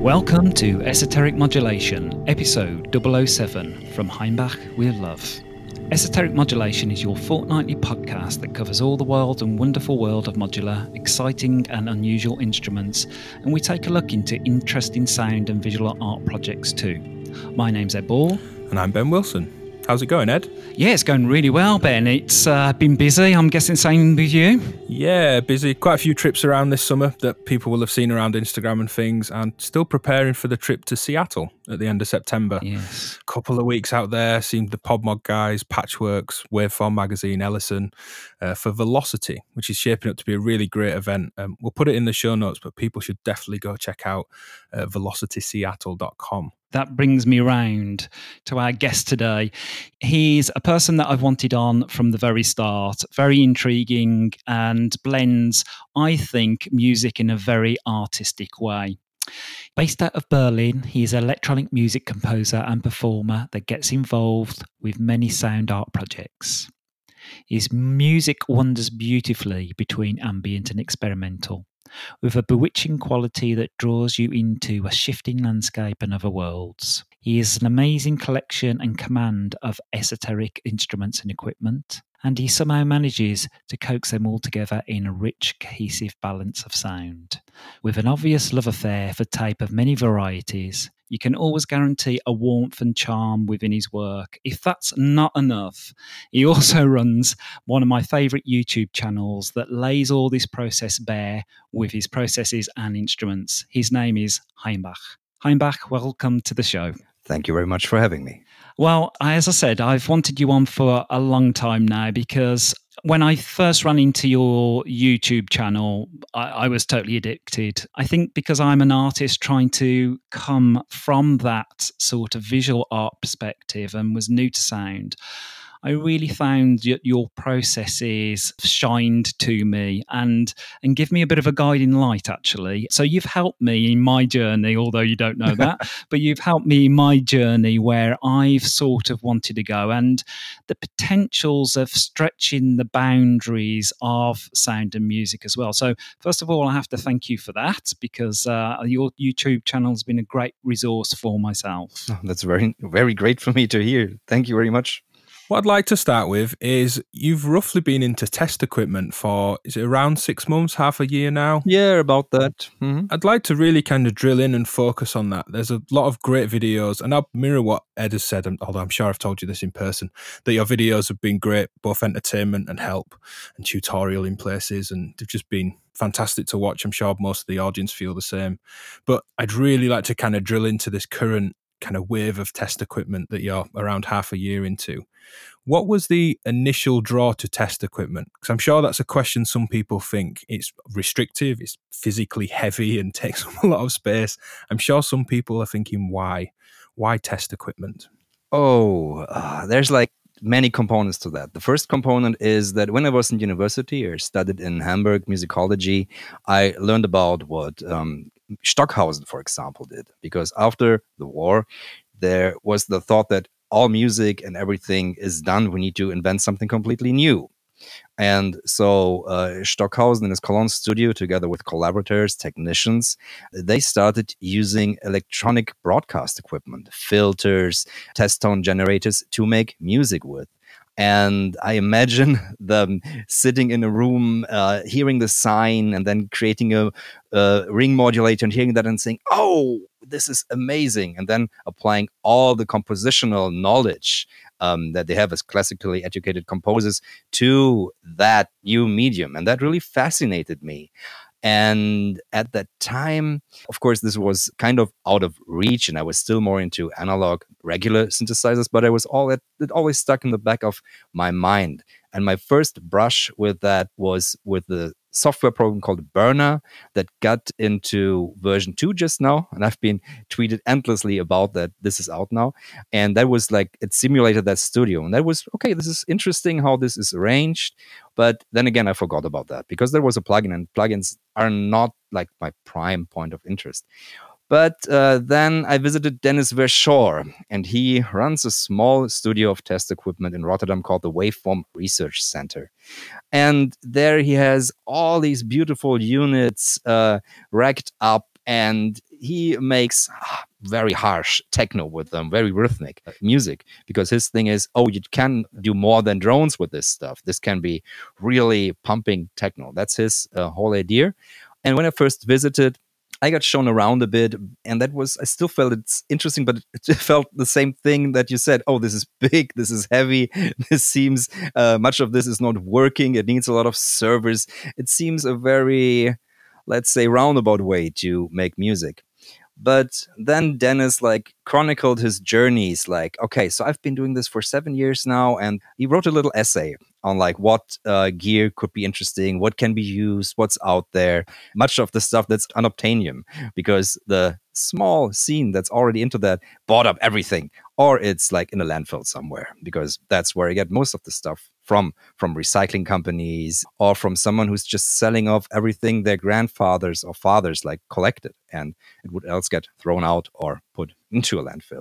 Welcome to Esoteric Modulation, episode 007 from Heimbach with Love. Esoteric Modulation is your fortnightly podcast that covers all the wild and wonderful world of modular, exciting and unusual instruments, and we take a look into interesting sound and visual art projects too. My name's Ed Ball. And I'm Ben Wilson. How's it going, Ed? Yeah, it's going really well, Ben. It's been busy. I'm guessing same with you? Yeah, busy. Quite a few trips around this summer that people will have seen around Instagram and things, and still preparing for the trip to Seattle at the end of September. Yes. Couple of weeks out there, seeing the Podmod guys, Patchworks, Waveform Magazine, Ellison, for Velocity, which is shaping up to be a really great event. We'll put it in the show notes, but people should definitely go check out velocityseattle.com. That brings me round to our guest today. He's a person that I've wanted on from the very start, very intriguing and blends, I think, music in a very artistic way. Based out of Berlin, he's an electronic music composer and performer that gets involved with many sound art projects. His music wanders beautifully between ambient and experimental, with a bewitching quality that draws you into a shifting landscape and other worlds. He has an amazing collection and command of esoteric instruments and equipment, and he somehow manages to coax them all together in a rich, cohesive balance of sound. With an obvious love affair for tape of many varieties, you can always guarantee a warmth and charm within his work. If that's not enough, he also runs one of my favourite YouTube channels that lays all this process bare with his processes and instruments. His name is Heimbach. Heimbach, welcome to the show. Thank you very much for having me. Well, as I said, I've wanted you on for a long time now because when I first ran into your YouTube channel, I was totally addicted. I think because I'm an artist trying to come from that sort of visual art perspective and was new to sound, I really found your processes shined to me and give me a bit of a guiding light, actually. So you've helped me in my journey, although you don't know that, but you've helped me in my journey where I've sort of wanted to go, and the potentials of stretching the boundaries of sound and music as well. So first of all, I have to thank you for that because your YouTube channel has been a great resource for myself. Oh, that's very, very great for me to hear. Thank you very much. What I'd like to start with is you've roughly been into test equipment for, is it around 6 months, half a year now? Yeah, about that. Mm-hmm. I'd like to really kind of drill in and focus on that. There's a lot of great videos, and I'll mirror what Ed has said, although I'm sure I've told you this in person, that your videos have been great, both entertainment and help and tutorial in places, and they've just been fantastic to watch. I'm sure most of the audience feel the same. But I'd really like to kind of drill into this current kind of wave of test equipment that you're around half a year into. What was the initial draw to test equipment? Because I'm sure that's a question some people think. It's restrictive, it's physically heavy and takes up a lot of space. I'm sure some people are thinking, why? Why test equipment? There's like many components to that. The first component is that when I was in university or studied in Hamburg musicology, I learned about what Stockhausen, for example, did. Because after the war, there was the thought that all music and everything is done. We need to invent something completely new. And so Stockhausen in his Cologne studio, together with collaborators, technicians, they started using electronic broadcast equipment, filters, test tone generators to make music with. And I imagine them sitting in a room, hearing the sign, and then creating a ring modulator and hearing that and saying, "Oh, this is amazing!" And then applying all the compositional knowledge that they have as classically educated composers to that new medium. And that really fascinated me. And at that time, of course, this was kind of out of reach, and I was still more into analog, regular synthesizers, but it always stuck in the back of my mind. And my first brush with that was with the software program called Burner that got into version 2 just now. And I've been tweeted endlessly about that. This is out now. And that was like, it simulated that studio. And that was, okay, this is interesting how this is arranged. But then again, I forgot about that because there was a plugin, and plugins are not like my prime point of interest. But then I visited Dennis Verschoor, and he runs a small studio of test equipment in Rotterdam called the Waveform Research Center. And there he has all these beautiful units racked up And he makes very harsh techno with them, very rhythmic music, because his thing is, oh, you can do more than drones with this stuff. This can be really pumping techno. That's his whole idea. And when I first visited, I got shown around a bit, and I still felt it's interesting, but it felt the same thing that you said. Oh, this is big, this is heavy, this seems, much of this is not working, it needs a lot of servers. It seems a very, let's say, roundabout way to make music. But then Dennis chronicled his journeys. Okay, so I've been doing this for 7 years now, and he wrote a little essay on what gear could be interesting, what can be used, what's out there. Much of the stuff that's unobtainium, because the small scene that's already into that bought up everything, or it's in a landfill somewhere, because that's where I get most of the stuff from recycling companies, or from someone who's just selling off everything their grandfathers or fathers collected, and it would else get thrown out or put into a landfill.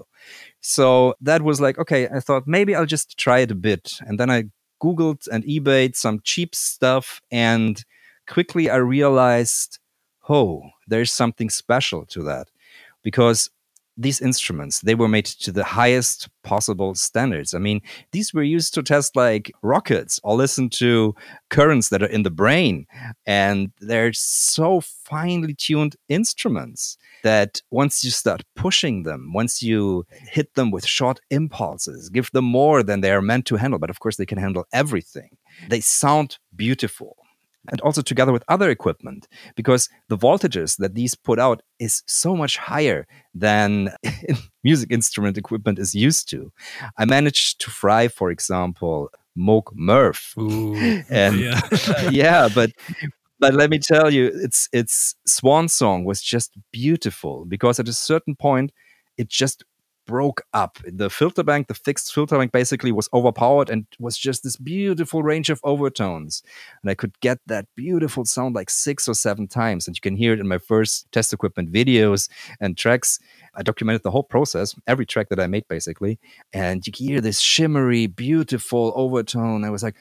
So that was okay, I thought maybe I'll just try it a bit. And then I Googled and eBayed some cheap stuff, and quickly I realized, oh, there's something special to that, because these instruments, they were made to the highest possible standards. I mean, these were used to test rockets or listen to currents that are in the brain. And they're so finely tuned instruments that once you start pushing them, once you hit them with short impulses, give them more than they are meant to handle, but of course they can handle everything, they sound beautiful. And also together with other equipment, because the voltages that these put out is so much higher than music instrument equipment is used to. I managed to fry, for example, Moog Murph. Ooh, and yeah. But let me tell you, its swan song was just beautiful, because at a certain point it just broke up. The filter bank, the fixed filter bank, basically was overpowered, and was just this beautiful range of overtones. And I could get that beautiful sound 6 or 7 times. And you can hear it in my first test equipment videos and tracks. I documented the whole process, every track that I made, basically. And you can hear this shimmery, beautiful overtone. I was like,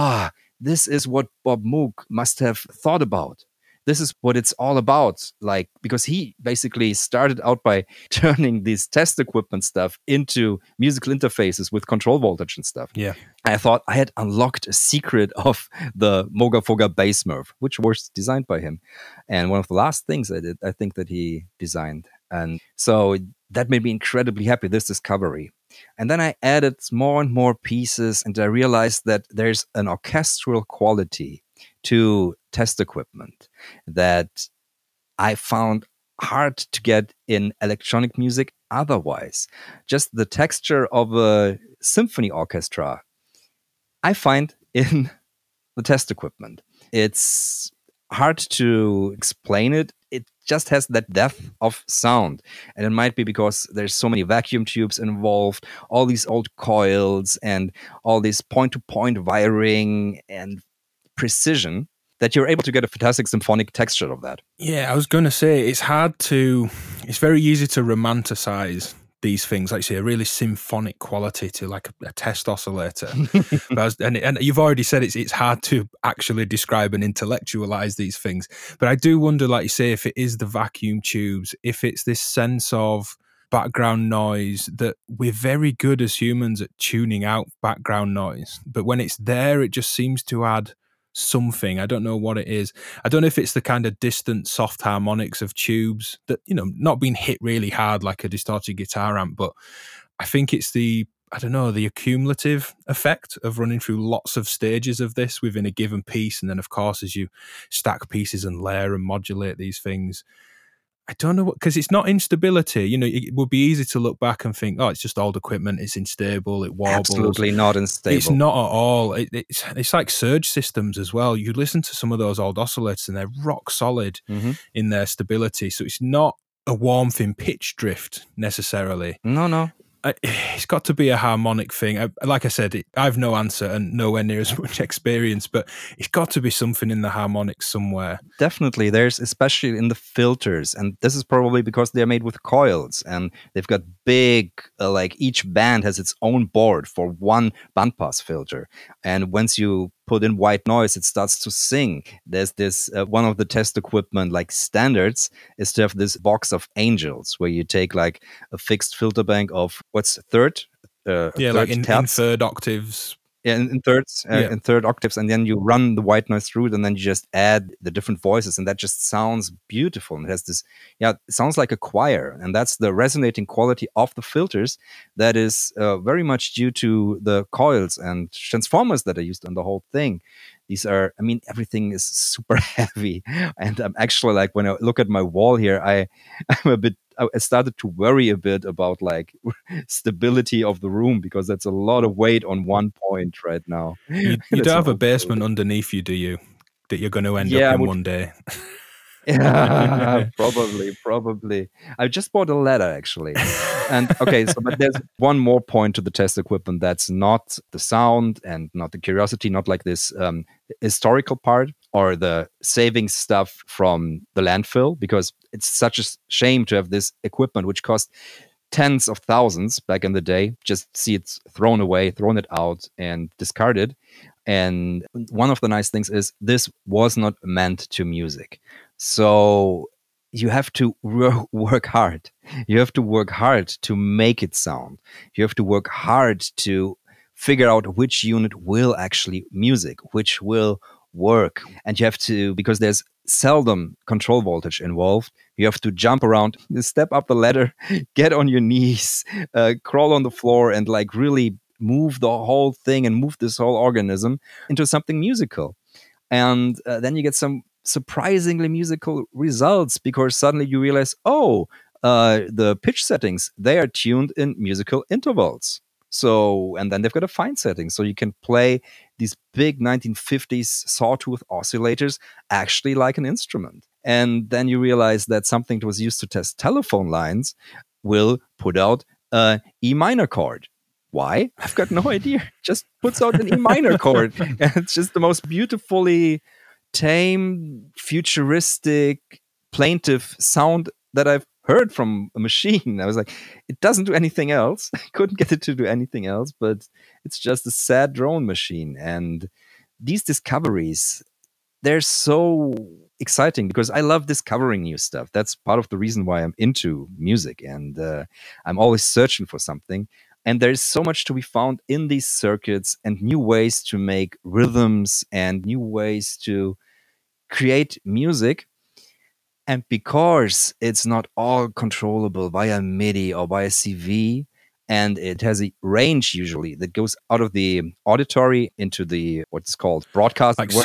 this is what Bob Moog must have thought about. This is what it's all about. Because he basically started out by turning this test equipment stuff into musical interfaces with control voltage and stuff. Yeah. I thought I had unlocked a secret of the Mooga Foga Bass Murph, which was designed by him. And one of the last things I think that he designed. And so that made me incredibly happy, this discovery. And then I added more and more pieces, and I realized that there's an orchestral quality to test equipment that I found hard to get in electronic music otherwise. Just the texture of a symphony orchestra, I find in the test equipment. It's hard to explain it. It just has that depth of sound. And it might be because there's so many vacuum tubes involved, all these old coils, and all this point-to-point wiring and precision, that you're able to get a fantastic symphonic texture of that. Yeah, I was going to say, it's very easy to romanticize these things, like say a really symphonic quality to a test oscillator. and you've already said it's hard to actually describe and intellectualize these things. But I do wonder, like you say, if it is the vacuum tubes, if it's this sense of background noise, that we're very good as humans at tuning out background noise. But when it's there, it just seems to add something. I don't know what it is. I don't know if it's the kind of distant soft harmonics of tubes that, not being hit really hard like a distorted guitar amp, but I think it's the accumulative effect of running through lots of stages of this within a given piece. And then, of course, as you stack pieces and layer and modulate these things, I don't know what, because it's not instability. It would be easy to look back and think, oh, it's just old equipment, it's unstable, it wobbles. Absolutely not unstable. It's not at all. It's like surge systems as well. You listen to some of those old oscillators and they're rock solid in their stability. So it's not a warmth in pitch drift necessarily. No. It's got to be a harmonic thing. Like I said, I have no answer and nowhere near as much experience, but it's got to be something in the harmonics somewhere. Definitely. There's, especially in the filters, and this is probably because they're made with coils and they've got big, each band has its own board for one bandpass filter. And once you put in white noise, it starts to sing. There's this one of the test equipment like standards is to have this box of angels where you take like a fixed filter bank of what's third, like in third octaves. Yeah, in thirds, in third octaves, and then you run the white noise through it, and then you just add the different voices, and that just sounds beautiful. And it has this, it sounds like a choir, and that's the resonating quality of the filters that is very much due to the coils and transformers that are used on the whole thing. These are, I mean, everything is super heavy, and I'm actually like, when I look at my wall here, I started to worry a bit about like stability of the room, because that's a lot of weight on one point right now. You don't have a basement underneath you, do you? That you're going to end up in one day. Yeah, probably. I just bought a ladder actually. And okay, but there's one more point to the test equipment that's not the sound and not the curiosity, not like this historical part or the saving stuff from the landfill, because it's such a shame to have this equipment which cost tens of thousands back in the day, just see it thrown away, thrown it out and discarded. And one of the nice things is this was not meant to music. So you have to work hard. You have to work hard to make it sound. You have to work hard to figure out which unit will actually music, which will work. And you have to, because there's seldom control voltage involved, you have to jump around, step up the ladder, get on your knees, crawl on the floor, and like really move the whole thing and move this whole organism into something musical. And then you get some surprisingly musical results, because suddenly you realize, the pitch settings, they are tuned in musical intervals. So, and then they've got a fine setting. So you can play these big 1950s sawtooth oscillators actually like an instrument. And then you realize that something that was used to test telephone lines will put out an E minor chord. Why? I've got no idea. Just puts out an E minor chord. And it's just the most beautifully tame, futuristic, plaintive sound that I've heard from a machine. I was like, it doesn't do anything else. I couldn't get it to do anything else, but it's just a sad drone machine. And these discoveries, they're so exciting because I love discovering new stuff. That's part of the reason why I'm into music, and I'm always searching for something. And there's so much to be found in these circuits and new ways to make rhythms and new ways to create music. And because it's not all controllable via MIDI or via CV, and it has a range usually that goes out of the auditory into the what's called broadcast, like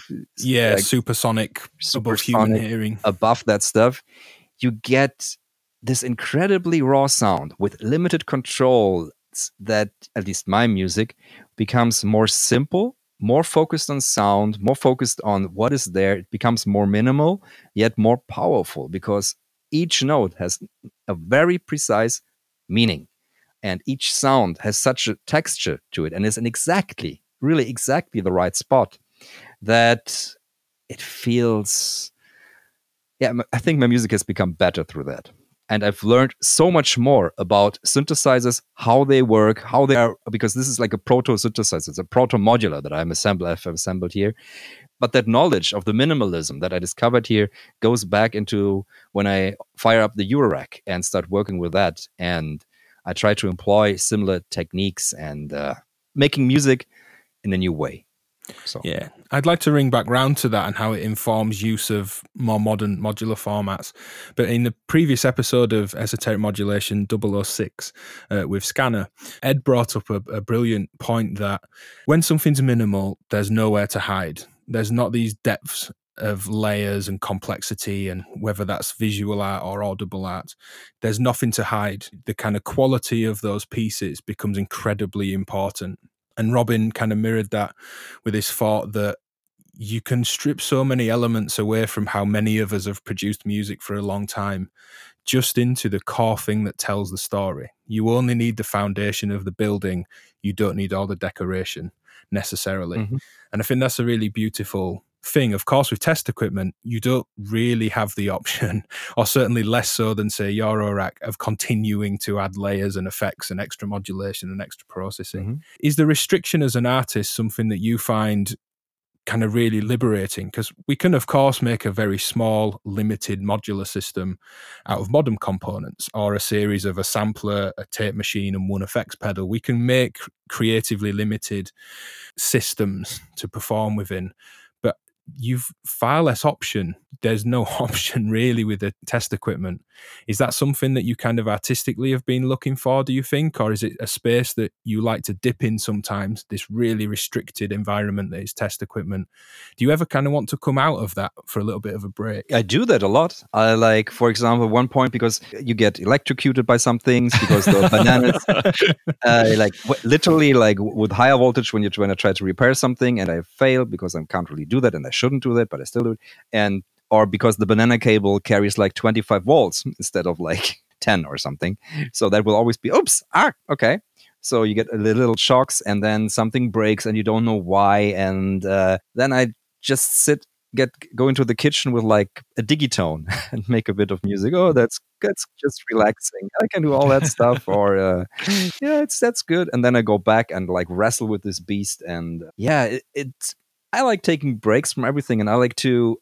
supersonic, above human hearing, above that stuff, you get this incredibly raw sound with limited controls that, at least my music, becomes more simple, more focused on sound, more focused on what is there. It becomes more minimal, yet more powerful, because each note has a very precise meaning. And each sound has such a texture to it and is in really exactly the right spot that it feels... Yeah, I think my music has become better through that. And I've learned so much more about synthesizers, how they work, how they are, because this is like a proto-synthesizer. It's a proto-modular that I've assembled here. But that knowledge of the minimalism that I discovered here goes back into when I fire up the Eurorack and start working with that. And I try to employ similar techniques and making music in a new way. So. Yeah, I'd like to ring back round to that and how it informs use of more modern modular formats. But in the previous episode of Esoteric Modulation 006 with Scanner, Ed brought up a brilliant point that when something's minimal, there's nowhere to hide. There's not these depths of layers and complexity, and whether that's visual art or audible art, there's nothing to hide. The kind of quality of those pieces becomes incredibly important. And Robin kind of mirrored that with his thought that you can strip so many elements away from how many of us have produced music for a long time, just into the core thing that tells the story. You only need the foundation of the building. You don't need all the decoration necessarily. Mm-hmm. And I think that's a really beautiful thing. Of course, with test equipment, you don't really have the option, or certainly less so than, say, Eurorack, of continuing to add layers and effects and extra modulation and extra processing. Mm-hmm. Is the restriction as an artist something that you find kind of really liberating, because we can, of course, make a very small, limited modular system out of modern components, or a series of a sampler, a tape machine, and one effects pedal. We can make creatively limited systems to perform within, but you've far less option. There's no option really with the test equipment. Is that something that you kind of artistically have been looking for, do you think? Or is it a space that you like to dip in sometimes, this really restricted environment that is test equipment? Do you ever kind of want to come out of that for a little bit of a break? I do that a lot. I like, for example, one point, because you get electrocuted by some things, because the bananas, literally, like with higher voltage, when I try to repair something and I fail because I can't really do that and I shouldn't do that, but I still do it. Or because the banana cable carries like 25 volts instead of like 10 or something. So that will always be, okay. So you get a little shocks, and then something breaks and you don't know why. And then I just go into the kitchen with like a digitone and make a bit of music. Oh, that's just relaxing. I can do all that stuff. Or that's good. And then I go back and like wrestle with this beast. And I like taking breaks from everything, and I like to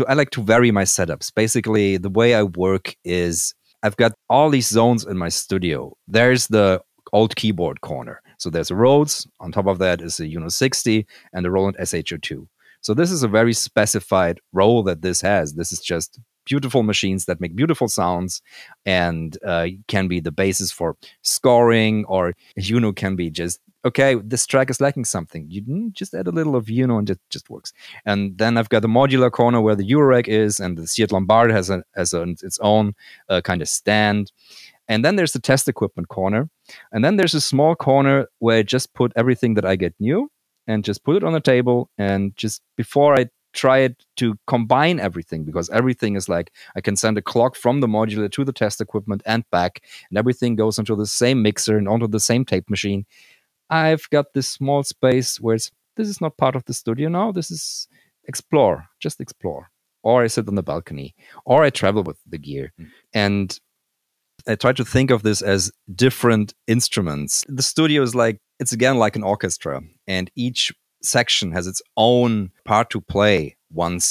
vary my setups. Basically, the way I work is I've got all these zones in my studio. There's the old keyboard corner. So there's a Rhodes. On top of that is a Uno 60 and a Roland SH02. So this is a very specified role that this has. This is just beautiful machines that make beautiful sounds, and can be the basis for scoring, or Uno can be just, okay, this track is lacking something. You just add a little of Uno and it just works. And then I've got the modular corner where the Eurorack is, and the Seat Lombard has its own kind of stand. And then there's the test equipment corner. And then there's a small corner where I just put everything that I get new and just put it on the table. And just before I try it to combine everything, because everything is like, I can send a clock from the modular to the test equipment and back, and everything goes into the same mixer and onto the same tape machine. I've got this small space where this is not part of the studio now. This is just explore. Or I sit on the balcony, or I travel with the gear. And I try to think of this as different instruments. The studio is it's again like an orchestra, and each section has its own part to play once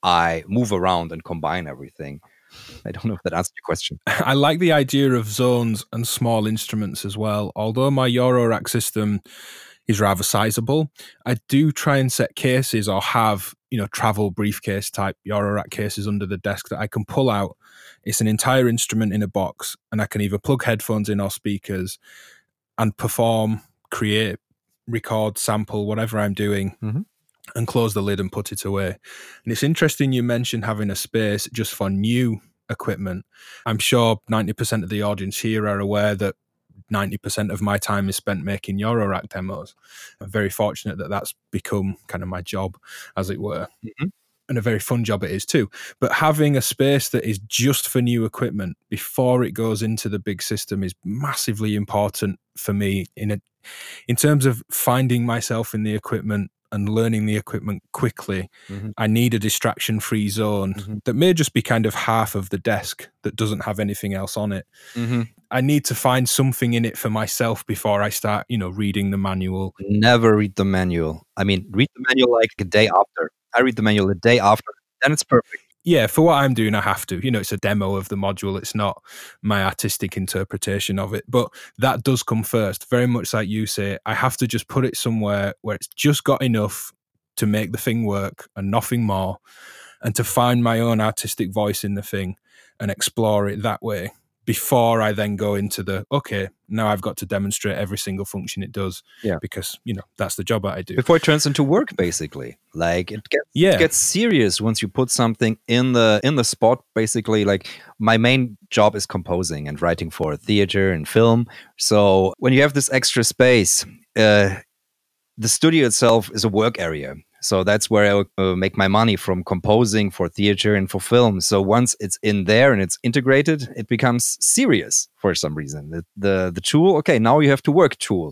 I move around and combine everything. I don't know if that answers your question. I like the idea of zones and small instruments as well. Although my Eurorack system is rather sizable, I do try and set cases, or have, travel briefcase type Eurorack cases under the desk that I can pull out. It's an entire instrument in a box, and I can either plug headphones in or speakers and perform, create, record, sample, whatever I'm doing, and close the lid and put it away. And it's interesting you mentioned having a space just for new equipment. I'm sure 90% of the audience here are aware that 90% of my time is spent making Eurorack demos. I'm very fortunate that that's become kind of my job, as it were. And a very fun job it is too. But having a space that is just for new equipment before it goes into the big system is massively important for me in terms of finding myself in the equipment and learning the equipment quickly. I need a distraction-free zone that may just be kind of half of the desk that doesn't have anything else on it. I need to find something in it for myself before I start, reading the manual. Never read the manual. I mean, read the manual like a day after. I read the manual a day after, then it's perfect. Yeah, for what I'm doing, I have to. It's a demo of the module. It's not my artistic interpretation of it. But that does come first. Very much like you say, I have to just put it somewhere where it's just got enough to make the thing work and nothing more, and to find my own artistic voice in the thing and explore it that way before I then go into now I've got to demonstrate every single function it does. Yeah. Because, that's the job that I do. Before it turns into work, basically. Like it gets serious once you put something in the spot, basically. Like my main job is composing and writing for theater and film. So when you have this extra space, the studio itself is a work area. So that's where I make my money, from composing for theater and for film. So once it's in there and it's integrated, it becomes serious for some reason. The tool, okay, now you have to work tool,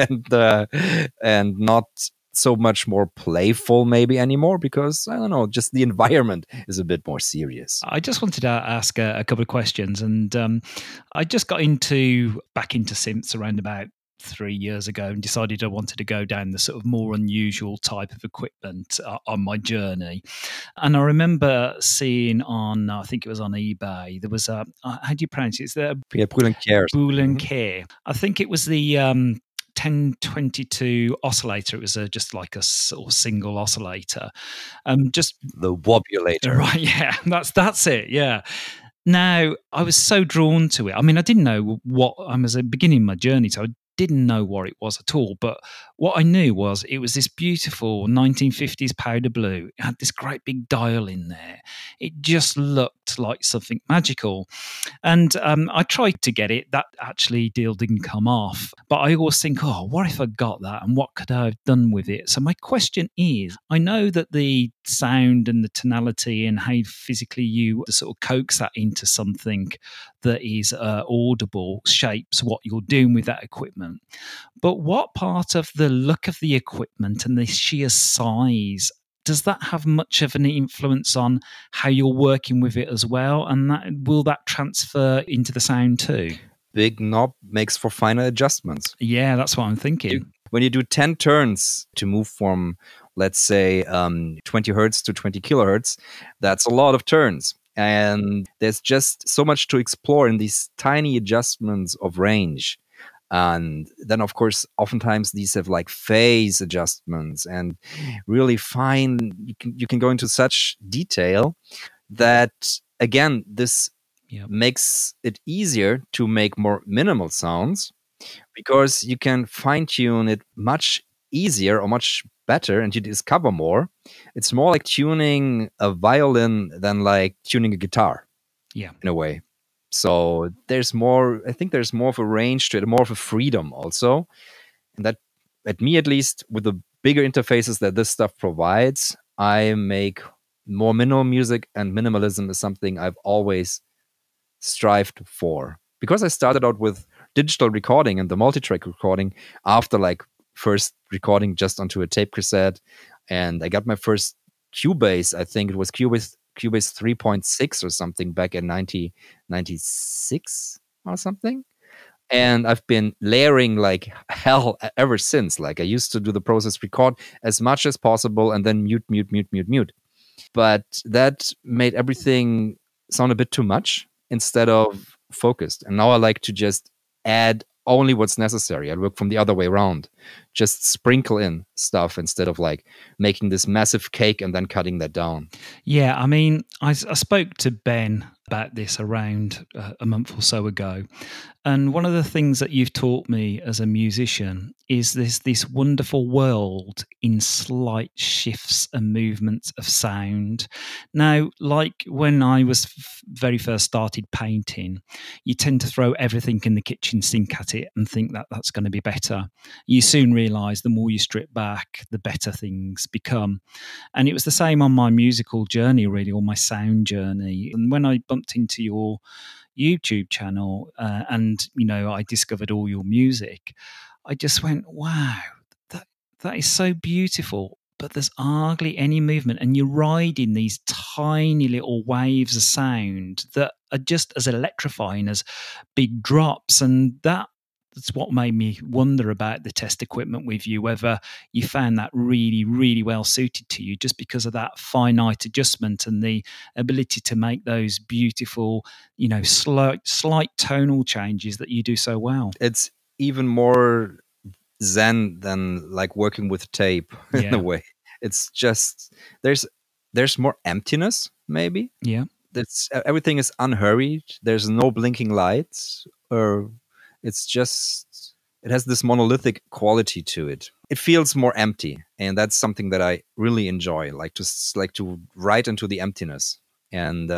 and not so much more playful maybe anymore, because I don't know, just the environment is a bit more serious. I just wanted to ask a couple of questions, and I just got back into synths around about 3 years ago and decided I wanted to go down the sort of more unusual type of equipment on my journey. And I remember seeing on, I think it was on eBay, there was a, how do you pronounce it? It's the Yeah, Brüel & Kjær. Boule & Kjær. I think it was the 1022 oscillator. It was just like a sort of single oscillator. Just the wobulator. Right, yeah, that's it, yeah. Now, I was so drawn to it. I mean, I didn't know what I was beginning my journey, so I didn't know what it was at all. But what I knew was it was this beautiful 1950s powder blue. It had this great big dial in there. It just looked like something magical. And I tried to get it. That actually deal didn't come off. But I always think, oh, what if I got that and what could I have done with it? So my question is, I know that the sound and the tonality and how physically you sort of coax that into something that is audible shapes what you're doing with that equipment. But what part of the look of the equipment and the sheer size, does that have much of an influence on how you're working with it as well? And will that transfer into the sound too? Big knob makes for finer adjustments. Yeah, that's what I'm thinking. When you do 10 turns to move from, let's say, 20 hertz to 20 kilohertz, that's a lot of turns. And there's just so much to explore in these tiny adjustments of range. And then, of course, oftentimes these have like phase adjustments and really fine. You can go into such detail that, again, this makes it easier to make more minimal sounds because you can fine tune it much easier or much better and you discover more. It's more like tuning a violin than like tuning a guitar. Yeah. In a way. So there's more, I think there's more of a range to it, more of a freedom also. And that, at me at least, with the bigger interfaces that this stuff provides, I make more minimal music, and minimalism is something I've always strived for. Because I started out with digital recording and the multi-track recording after like first recording just onto a tape cassette. And I got my first Cubase, I think it was Cubase 3.6 or something back in 1996 or something. And I've been layering like hell ever since. Like I used to do the process record as much as possible and then mute. But that made everything sound a bit too much instead of focused. And now I like to just add only what's necessary. I work from the other way around. Just sprinkle in stuff instead of like making this massive cake and then cutting that down. Yeah, I mean, I spoke to Ben about this around a month or so ago. And one of the things that you've taught me as a musician is this wonderful world in slight shifts and movements of sound. Now, like when I was very first started painting, you tend to throw everything in the kitchen sink at it and think that that's going to be better. You soon realise the more you strip back, the better things become. And it was the same on my musical journey, really, or my sound journey. And when I bumped into your YouTube channel and I discovered all your music, I just went, wow, that is so beautiful, but there's hardly any movement, and you're riding these tiny little waves of sound that are just as electrifying as big drops. And that's what made me wonder about the test equipment with you, whether you found that really, really well suited to you just because of that finite adjustment and the ability to make those beautiful, slight tonal changes that you do so well. It's even more zen than like working with tape in a way. It's just, there's more emptiness, maybe. Yeah. Everything is unhurried. There's no blinking lights, or it's just, it has this monolithic quality to it. It feels more empty, and that's something that I really enjoy. Like to write into the emptiness, and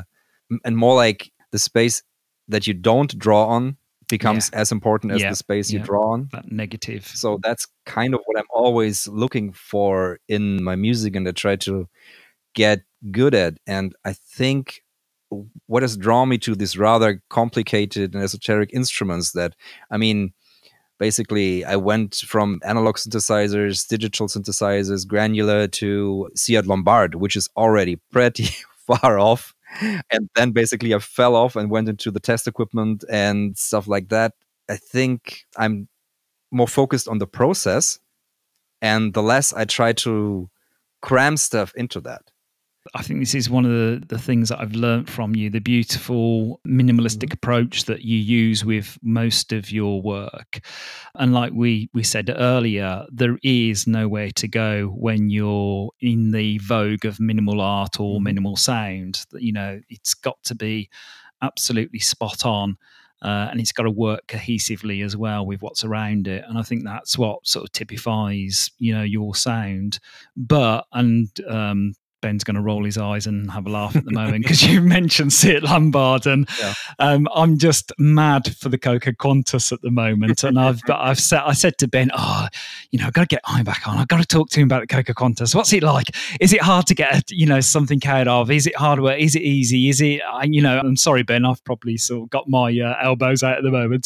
more like the space that you don't draw on becomes as important as the space you draw on. That negative. So that's kind of what I'm always looking for in my music, and I try to get good at. And I think what has drawn me to these rather complicated and esoteric instruments that, I mean, basically I went from analog synthesizers, digital synthesizers, granular to Seat Lombard, which is already pretty far off. And then basically I fell off and went into the test equipment and stuff like that. I think I'm more focused on the process, and the less I try to cram stuff into that. I think this is one of the things that I've learned from you, the beautiful minimalistic approach that you use with most of your work. And like we said earlier, there is nowhere to go when you're in the vogue of minimal art or minimal sound. You know, it's got to be absolutely spot on. And it's got to work cohesively as well with what's around it. And I think that's what sort of typifies, you know, your sound. But, and Ben's going to roll his eyes and have a laugh at the moment because you mentioned Siet Lombard, and I'm just mad for the Coco Quantus at the moment. And I said to Ben, you know, I've got to get Ian back on. I've got to talk to him about the Coco Quantus. What's it like? Is it hard to get, you know, something out of? Is it hard work? Is it easy? Is it, you know, I'm sorry, Ben, I've probably sort of got my elbows out at the moment.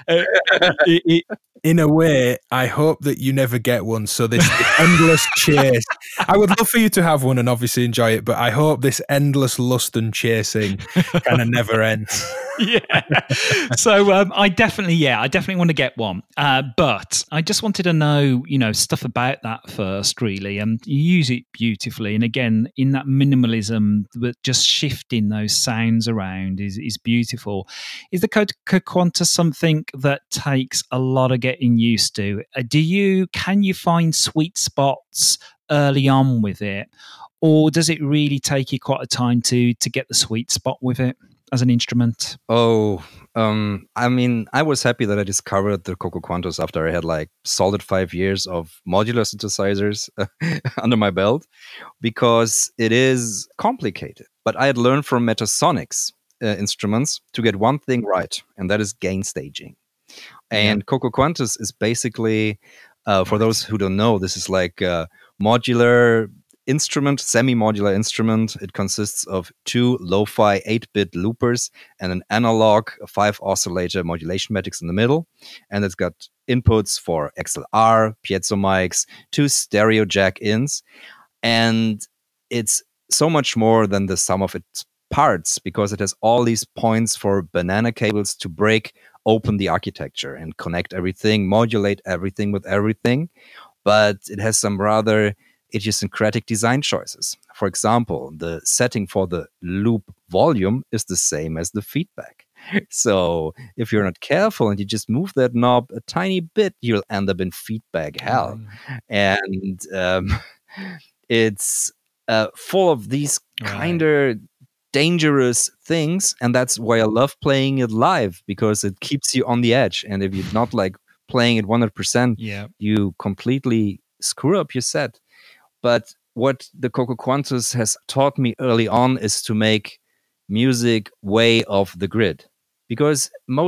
In a way, I hope that you never get one. So this endless chase, I would love for you to have one and obviously enjoy it, but I hope this endless lust and chasing kind of never ends. So I definitely want to get one. But I just wanted to know, you know, stuff about that first, really. And you use it beautifully. And again, in that minimalism, but just shifting those sounds around is beautiful. Is the Coco Quantus something that takes a lot of getting used to? Can you find sweet spots early on with it? Or does it really take you quite a time to get the sweet spot with it as an instrument? I mean, I was happy that I discovered the Coco Quantus after I had like solid 5 years of modular synthesizers under my belt, because it is complicated. But I had learned from Metasonics instruments to get one thing right, and that is gain staging. And Coco Quantus is basically, for those who don't know, this is like a modular instrument, semi-modular instrument. It consists of 2 lo-fi 8-bit loopers and an analog 5-oscillator modulation matrix in the middle. And it's got inputs for XLR, piezo mics, 2 stereo jack-ins. And it's so much more than the sum of its parts, because it has all these points for banana cables to break open the architecture and connect everything, modulate everything with everything. But it has some rather idiosyncratic design choices. For example, the setting for the loop volume is the same as the feedback. So if you're not careful and you just move that knob a tiny bit, you'll end up in feedback hell. And it's full of these kind of dangerous things, and that's why I love playing it live, because it keeps you on the edge. And if you're not like playing it 100%, you completely screw up your set. But what the Coco Quantus has taught me early on is to make music way off the grid. Because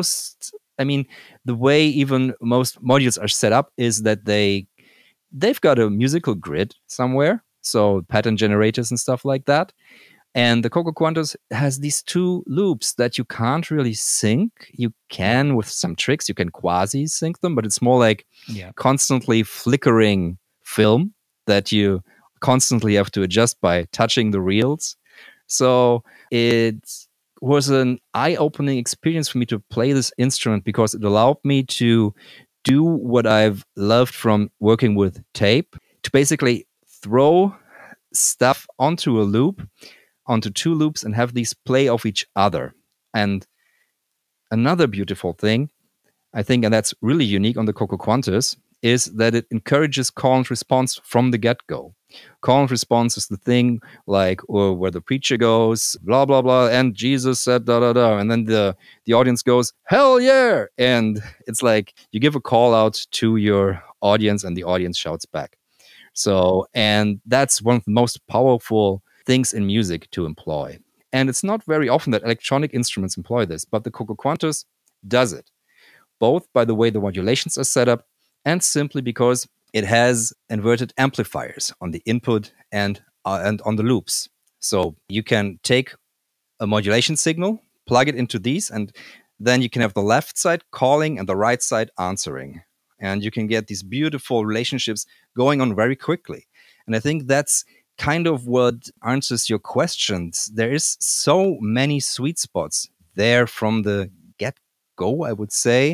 the way even most modules are set up is that they've got a musical grid somewhere, so pattern generators and stuff like that. And the Coco Quantus has these 2 loops that you can't really sync. You can with some tricks, you can quasi-sync them, but it's more like constantly flickering film that you constantly have to adjust by touching the reels. So it was an eye-opening experience for me to play this instrument, because it allowed me to do what I've loved from working with tape, to basically throw stuff onto a loop, onto 2 loops, and have these play off each other. And another beautiful thing, I think, and that's really unique on the Coco Quantus, is that it encourages call and response from the get-go. Call and response is the thing like where the preacher goes, blah, blah, blah, and Jesus said da, da, da, and then the audience goes, hell yeah! And it's like you give a call out to your audience and the audience shouts back. So, and that's one of the most powerful things in music to employ. And it's not very often that electronic instruments employ this, but the Coco Quantus does it, both by the way the modulations are set up and simply because it has inverted amplifiers on the input and on the loops. So you can take a modulation signal, plug it into these, and then you can have the left side calling and the right side answering. And you can get these beautiful relationships going on very quickly. And I think that's kind of what answers your questions. There is so many sweet spots there from the get-go, I would say,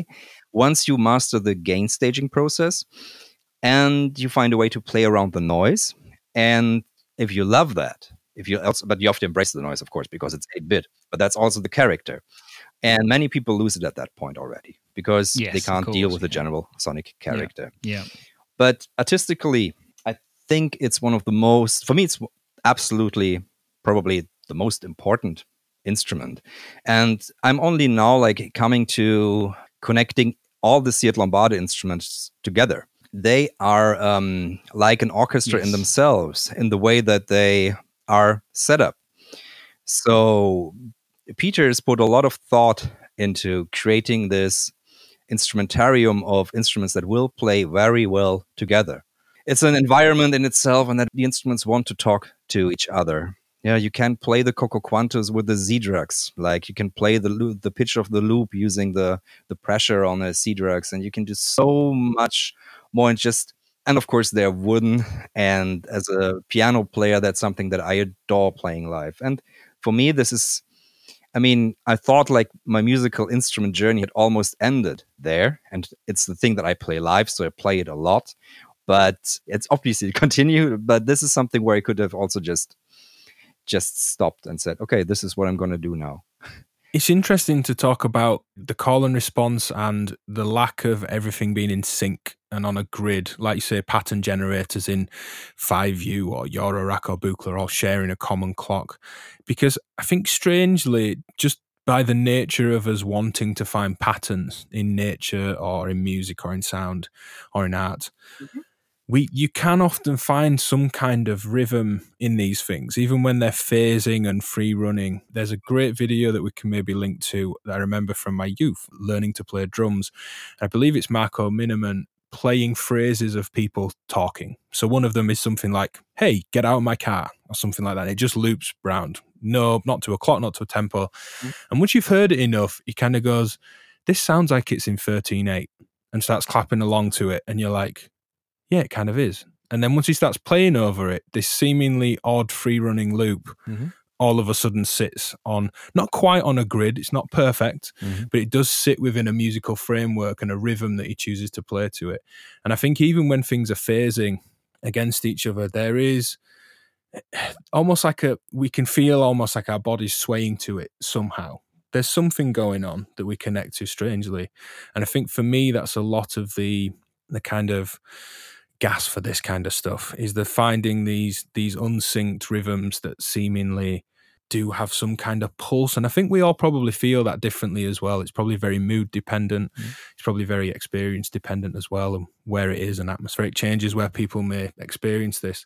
once you master the gain staging process and you find a way to play around the noise, and if you love that, but you have to embrace the noise, of course, because it's 8-bit, but that's also the character. And many people lose it at that point already because Yes, they of can't deal course, with the yeah. general sonic character. Yeah. But artistically, I think it's one of the most, for me, it's absolutely probably the most important instrument. And I'm only now like coming to connecting all the Seat Lombardo instruments together. They are like an orchestra in Yes. themselves in the way that they are set up. So Peter's put a lot of thought into creating this instrumentarium of instruments that will play very well together. It's an environment in itself, and that the instruments want to talk to each other. Yeah, you can play the Coco Quantos with the Z-Drugs. Like you can play the pitch of the loop using the pressure on the Z-Drugs, and you can do so much more. And of course they're wooden. And as a piano player, that's something that I adore playing live. And for me, I thought like my musical instrument journey had almost ended there, and it's the thing that I play live, so I play it a lot. But it's obviously continued. But this is something where I could have also just stopped and said, okay, this is what I'm going to do now. It's interesting to talk about the call and response and the lack of everything being in sync and on a grid. Like you say, pattern generators in 5U or Eurorack or Buchla all sharing a common clock. Because I think strangely, just by the nature of us wanting to find patterns in nature or in music or in sound or in art, you can often find some kind of rhythm in these things, even when they're phasing and free running. There's a great video that we can maybe link to that I remember from my youth, learning to play drums. I believe it's Marco Miniman playing phrases of people talking. So one of them is something like, hey, get out of my car, or something like that. It just loops round. No, not to a clock, not to a tempo. And once you've heard it enough, he kind of goes, this sounds like it's in 13/8, and starts clapping along to it. And you're like, yeah, it kind of is. And then once he starts playing over it, this seemingly odd free-running loop all of a sudden sits on, not quite on a grid, it's not perfect, but it does sit within a musical framework and a rhythm that he chooses to play to it. And I think even when things are phasing against each other, there is almost like we can feel almost like our body's swaying to it somehow. There's something going on that we connect to strangely. And I think for me, that's a lot of the kind of gas for this kind of stuff, is the finding these unsynced rhythms that seemingly do have some kind of pulse. And I think we all probably feel that differently as well. It's probably very mood dependent. It's probably very experience dependent as well, and where it is and atmospheric changes where people may experience this.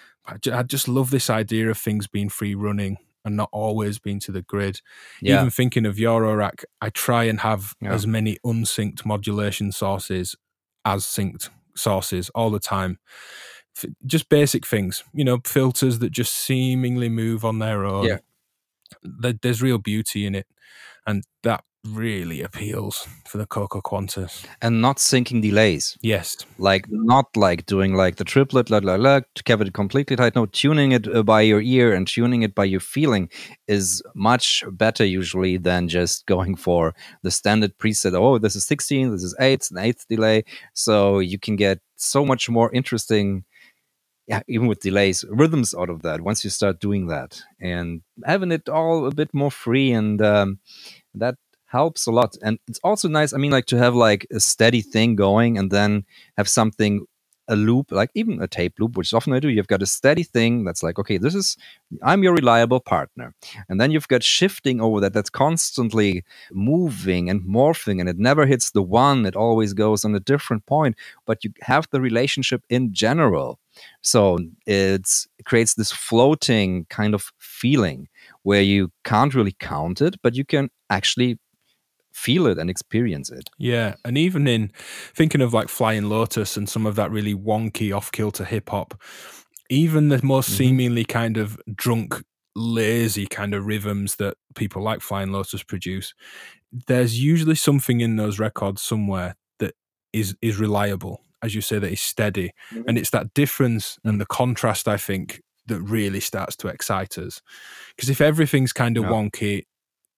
I just love this idea of things being free running and not always being to the grid. Yeah. Even thinking of Eurorack, I try and have as many unsynced modulation sources as synced sources all the time. Just basic things, filters that just seemingly move on their own. Yeah. There's real beauty in it, and that really appeals for the Coco Quantas. And not syncing delays. Yes. Like not like doing like the triplet, to keep it completely tight. No, tuning it by your ear and tuning it by your feeling is much better usually than just going for the standard preset. Oh, this is 16, this is 8, it's an 8th delay. So you can get so much more interesting, even with delays, rhythms out of that once you start doing that and having it all a bit more free, and that helps a lot. And it's also nice, to have like a steady thing going and then have something, a loop, like even a tape loop, which often I do. You've got a steady thing that's like, okay, I'm your reliable partner. And then you've got shifting over that's constantly moving and morphing, and it never hits the one. It always goes on a different point, but you have the relationship in general. So it creates this floating kind of feeling where you can't really count it, but you can actually feel it and experience it. Yeah, and even in thinking of like Flying Lotus and some of that really wonky off-kilter hip-hop, even the most seemingly kind of drunk, lazy kind of rhythms that people like Flying Lotus produce, there's usually something in those records somewhere that is reliable, as you say, that is steady. And it's that difference and the contrast, I think, that really starts to excite us. Because if everything's kind of wonky,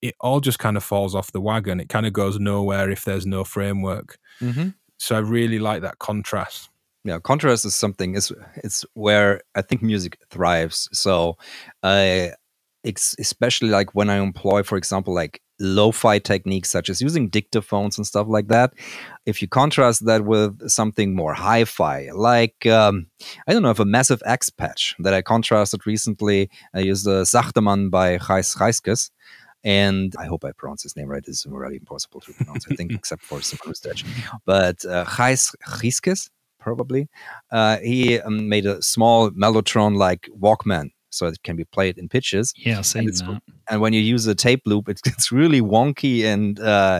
it all just kind of falls off the wagon. It kind of goes nowhere if there's no framework. Mm-hmm. So I really like that contrast. Yeah, contrast is something. It's where I think music thrives. So, especially like when I employ, for example, like lo-fi techniques such as using dictaphones and stuff like that. If you contrast that with something more hi-fi, like I don't know, if a Massive X patch that I contrasted recently, I used the Zachtemann by Gijs Gijskes. And I hope I pronounce his name right. It's really impossible to pronounce, I think, except for someone who's Dutch. But Gijs Gijskes, probably, he made a small Mellotron-like Walkman, so it can be played in pitches. Yeah, I've seen that. And when you use a tape loop, it's really wonky and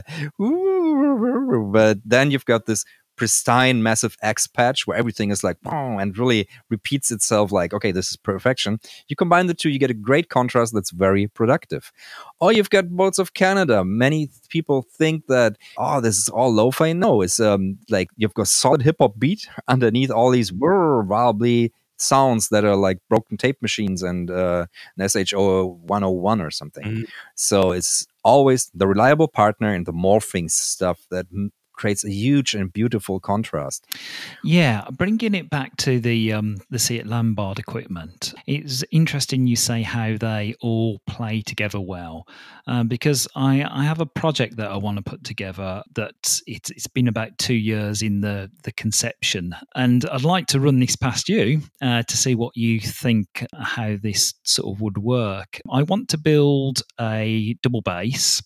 but then you've got this pristine Massive X patch where everything is like and really repeats itself like, okay, this is perfection. You combine the two, you get a great contrast that's very productive. Or you've got Boats of Canada. Many people think that, this is all lo-fi. No, it's like you've got solid hip-hop beat underneath all these wobbly sounds that are like broken tape machines and an SHO 101 or something. Mm-hmm. So it's always the reliable partner in the morphing stuff that creates a huge and beautiful contrast. Yeah, bringing it back to the Seat Lombard equipment, it's interesting you say how they all play together well, because I have a project that I want to put together that it's been about 2 years in the conception, and I'd like to run this past you to see what you think how this sort of would work. I want to build a double bass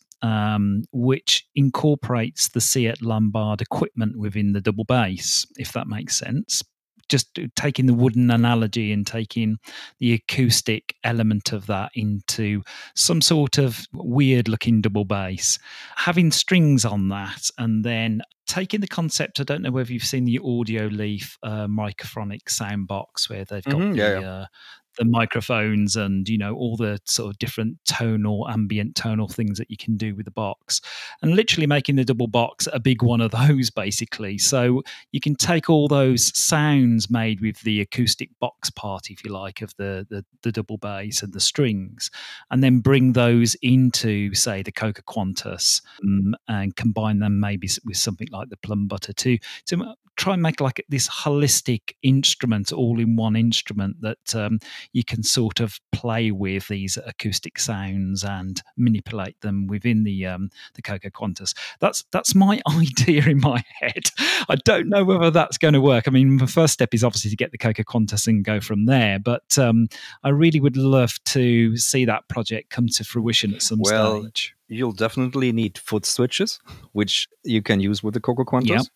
which incorporates the Seat Lombard equipment within the double bass, if that makes sense. Just taking the wooden analogy and taking the acoustic element of that into some sort of weird-looking double bass. Having strings on that, and then taking the concept, I don't know whether you've seen the Audio Leaf microphonic sound box where they've got the microphones and, all the sort of different ambient tonal things that you can do with the box, and literally making the double box a big one of those, basically. So you can take all those sounds made with the acoustic box part, if you like, of the double bass and the strings, and then bring those into, say, the Coca Quantus, and combine them maybe with something like the Plum Butter to try and make like this holistic instrument, all in one instrument that you can sort of play with these acoustic sounds and manipulate them within the Coca Quantus. That's my idea in my head. I don't know whether that's going to work. I mean, the first step is obviously to get the Coca Quantus and go from there. But I really would love to see that project come to fruition at some stage. You'll definitely need foot switches, which you can use with the Coca Quantus. Yep.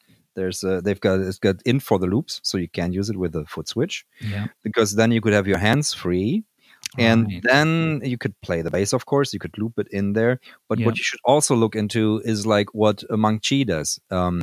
It's got in for the loops, so you can use it with a foot switch. Yeah. Because then you could have your hands free, and then you could play the bass. Of course, you could loop it in there. But what you should also look into is like what Mang Chi does.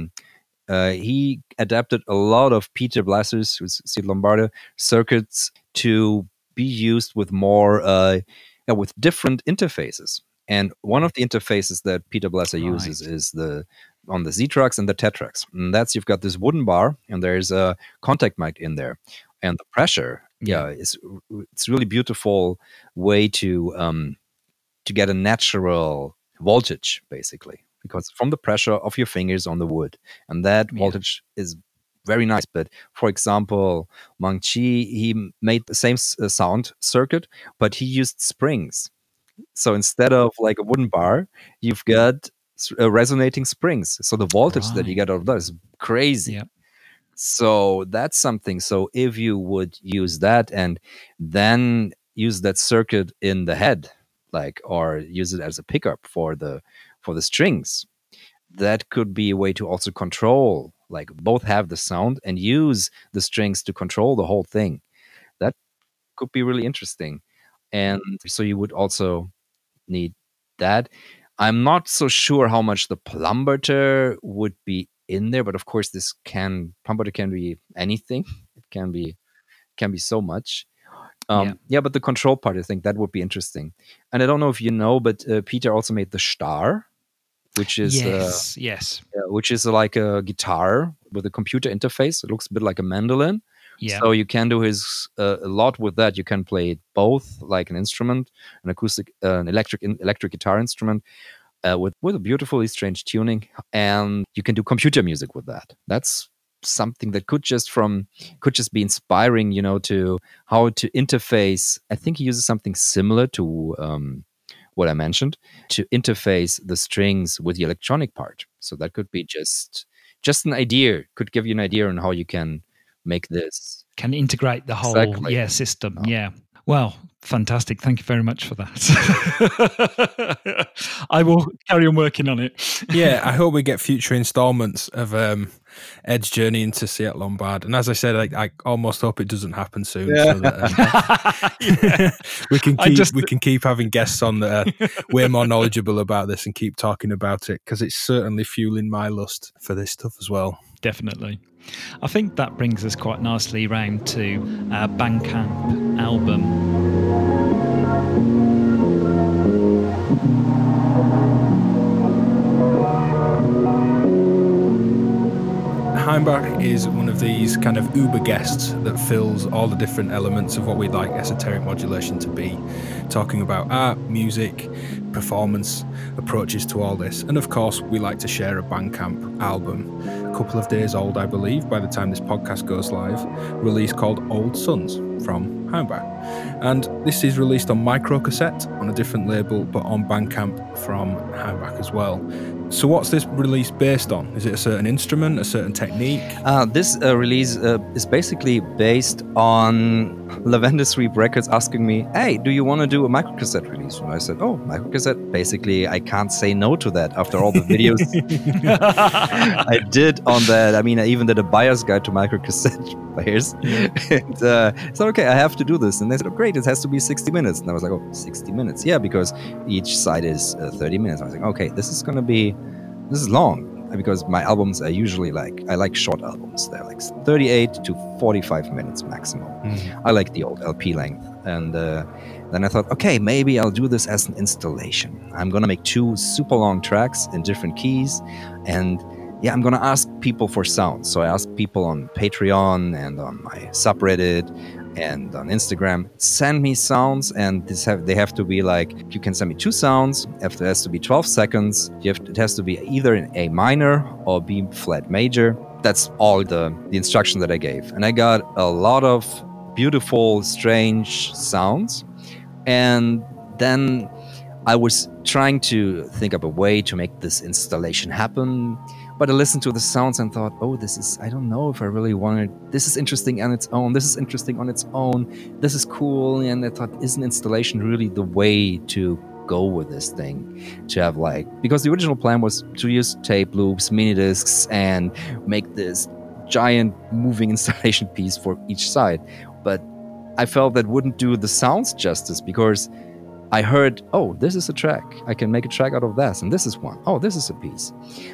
He adapted a lot of Peter Blasser's, who's Seat Lombard, circuits to be used with more with different interfaces. And one of the interfaces that Peter Blasser uses is on the Z-Trax and the Tetrax. And you've got this wooden bar, and there's a contact mic in there. And the pressure, it's really beautiful way to get a natural voltage, basically, because from the pressure of your fingers on the wood. And that voltage is very nice. But for example, Mang Chi, he made the same sound circuit, but he used springs. So instead of like a wooden bar, you've got resonating springs. So the voltage that you get out of that is crazy. Yeah. So that's something. So if you would use that and then use that circuit in the head, or use it as a pickup for the strings, that could be a way to also control, both have the sound and use the strings to control the whole thing. That could be really interesting. And so you would also need that. I'm not so sure how much the Plum Butter would be in there, but of course Plum Butter can be anything. It can be so much. But the control part, I think that would be interesting. And I don't know if you know, but Peter also made the Star, which is which is like a guitar with a computer interface. It looks a bit like a mandolin, Yeah. So you can do a lot with that. You can play it both like an instrument, an acoustic, an electric guitar instrument, with a beautifully strange tuning, and you can do computer music with that. That's something that could just be inspiring, to how to interface. I think he uses something similar to what I mentioned, to interface the strings with the electronic part. So that could be just an idea. Could give you an idea on how you can make this. Can integrate the whole Exactly. system. Oh. Yeah. Well, fantastic. Thank you very much for that. I will carry on working on it. Yeah, I hope we get future installments of Ed's journey into Seat Lombard. And as I said, I almost hope it doesn't happen soon, so that we can keep having guests on that are way more knowledgeable about this and keep talking about it, because it's certainly fueling my lust for this stuff as well. Definitely. I think that brings us quite nicely round to our Bandcamp album. Heimbach is one of these kind of uber guests that fills all the different elements of what we'd like esoteric modulation to be, talking about art, music, performance, approaches to all this. And of course, we like to share a Bandcamp album, a couple of days old, I believe, by the time this podcast goes live, release called Old Sons from Heimbach. And this is released on microcassette on a different label, but on Bandcamp from Heimbach as well. So what's this release based on? Is it a certain instrument, a certain technique? This release is basically based on Lavender Sweep Records asking me, hey, do you want to do a microcassette release? And I said, oh, microcassette? Basically, I can't say no to that after all the videos I did on that. I mean, I even did a buyer's guide to microcassette players. And I said, okay, I have to do this. And they said, oh, great, it has to be 60 minutes. And I was like, oh, 60 minutes? Yeah, because each side is 30 minutes. I was like, okay, this is long, because my albums are usually I like short albums. They're like 38 to 45 minutes maximum. I like the old LP length. And then I thought, okay, maybe I'll do this as an installation. I'm going to make 2 super long tracks in different keys. And yeah, I'm going to ask people for sounds. So I asked people on Patreon and on my subreddit and on Instagram, send me sounds, and they have to be you can send me 2 sounds. It has to be 12 seconds. It has to be either in A minor or B flat major. That's all the instruction that I gave. And I got a lot of beautiful, strange sounds. And then I was trying to think of a way to make this installation happen. But I listened to the sounds and thought, oh, I don't know if I really wanted, this is interesting on its own. This is interesting on its own. This is cool. And I thought, isn't installation really the way to go with this thing? To have because the original plan was to use tape loops, mini discs, and make this giant moving installation piece for each side. But I felt that wouldn't do the sounds justice, because I heard, oh, this is a track. I can make a track out of this. And this is one. Oh, this is a piece.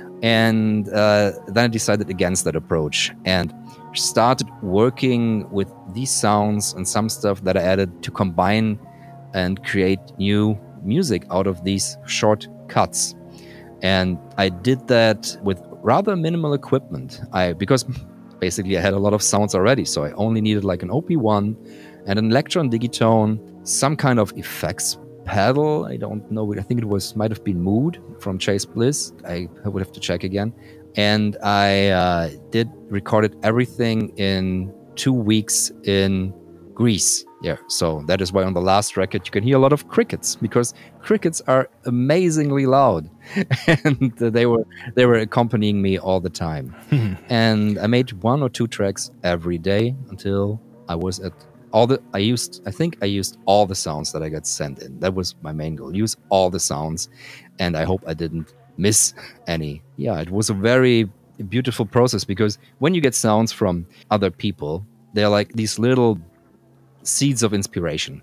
And then I decided against that approach and started working with these sounds and some stuff that I added to combine and create new music out of these short cuts. And I did that with rather minimal equipment. Because basically I had a lot of sounds already, so I only needed an OP1 and an Electron Digitone, some kind of effects pedal. I don't know. I think it might have been Mood from Chase Bliss. I would have to check again. And I recorded everything in 2 weeks in Greece. Yeah, so that is why on the last record you can hear a lot of crickets, because crickets are amazingly loud, and they were accompanying me all the time. And I made 1 or 2 tracks every day until I was at I think I used all the sounds that I got sent in. That was my main goal. Use all the sounds, and I hope I didn't miss any. Yeah, it was a very beautiful process, because when you get sounds from other people, they're like these little seeds of inspiration.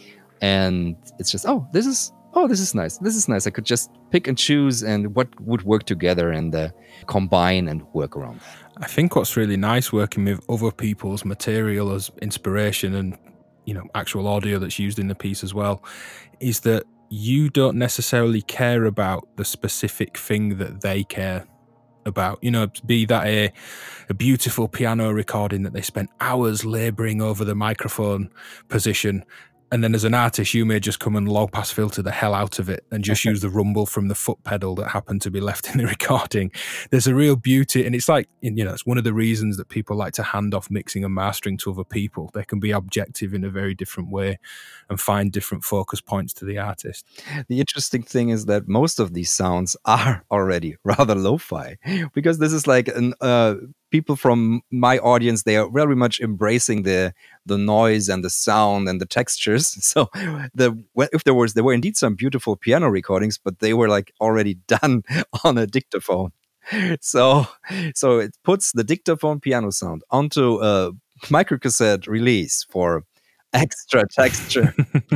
And it's just, this is nice. This is nice. I could just pick and choose and what would work together and combine and work around that. I think what's really nice working with other people's material as inspiration and, actual audio that's used in the piece as well, is that you don't necessarily care about the specific thing that they care about, be that a beautiful piano recording that they spent hours laboring over the microphone position. And then as an artist, you may just come and low pass filter the hell out of it and just use the rumble from the foot pedal that happened to be left in the recording. There's a real beauty. And it's like, it's one of the reasons that people like to hand off mixing and mastering to other people. They can be objective in a very different way and find different focus points to the artist. The interesting thing is that most of these sounds are already rather lo-fi, because this is like people from my audience, they are very much embracing the noise and the sound and the textures. So if there were indeed some beautiful piano recordings, but they were like already done on a dictaphone. So it puts the dictaphone piano sound onto a microcassette release for extra texture.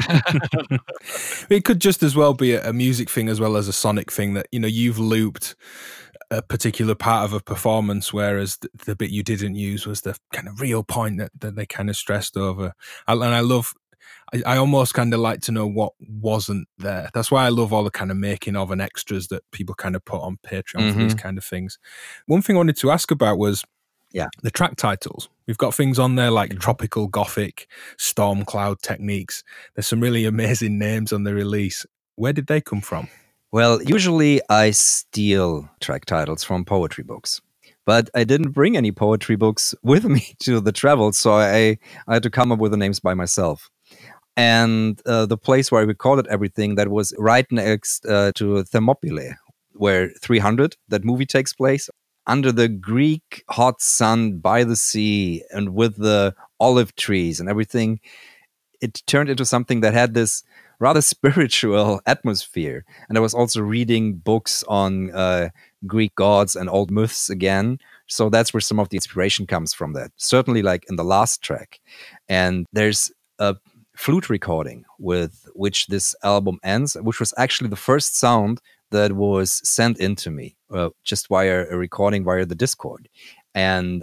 It could just as well be a music thing as well as a sonic thing, that you've looped a particular part of a performance, whereas the bit you didn't use was the kind of real point that they kind of stressed over. I almost kind of like to know what wasn't there. That's why I love all the kind of making of and extras that people kind of put on Patreon for these kind of things. One thing I wanted to ask about was the track titles. We've got things on there like Tropical Gothic, Storm Cloud Techniques. There's some really amazing names on the release. Where did they come from? Well, usually I steal track titles from poetry books, but I didn't bring any poetry books with me to the travel, so I had to come up with the names by myself. And the place where I recorded everything, that was right next to Thermopylae, where 300, that movie, takes place. Under the Greek hot sun by the sea and with the olive trees and everything, it turned into something that had this rather spiritual atmosphere. And I was also reading books on Greek gods and old myths again. So that's where some of the inspiration comes from, that. Certainly like in the last track. And there's a flute recording with which this album ends, which was actually the first sound that was sent in to me just via a recording via the Discord. And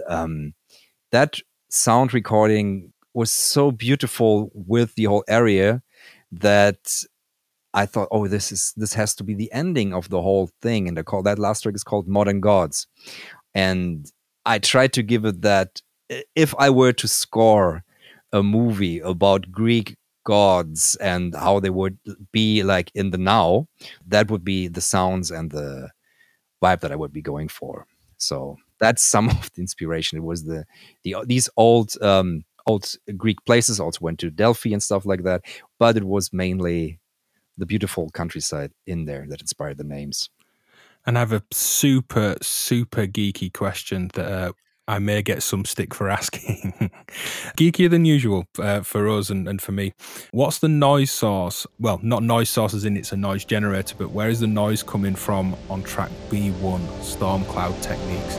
that sound recording was so beautiful with the whole area that I thought, oh, this has to be the ending of the whole thing. And that last track is called Modern Gods. And I tried to give it that, if I were to score a movie about Greek gods and how they would be like in the now, that would be the sounds and the vibe that I would be going for. So that's some of the inspiration. It was these old Greek places. Also went to Delphi and stuff like that, but it was mainly the beautiful countryside in there that inspired the names. And I have a super, super geeky question that I may get some stick for asking. Geekier than usual for us and for me. What's the noise source? Well, not noise source as in it's a noise generator, but where is the noise coming from on track B1, Storm Cloud Techniques?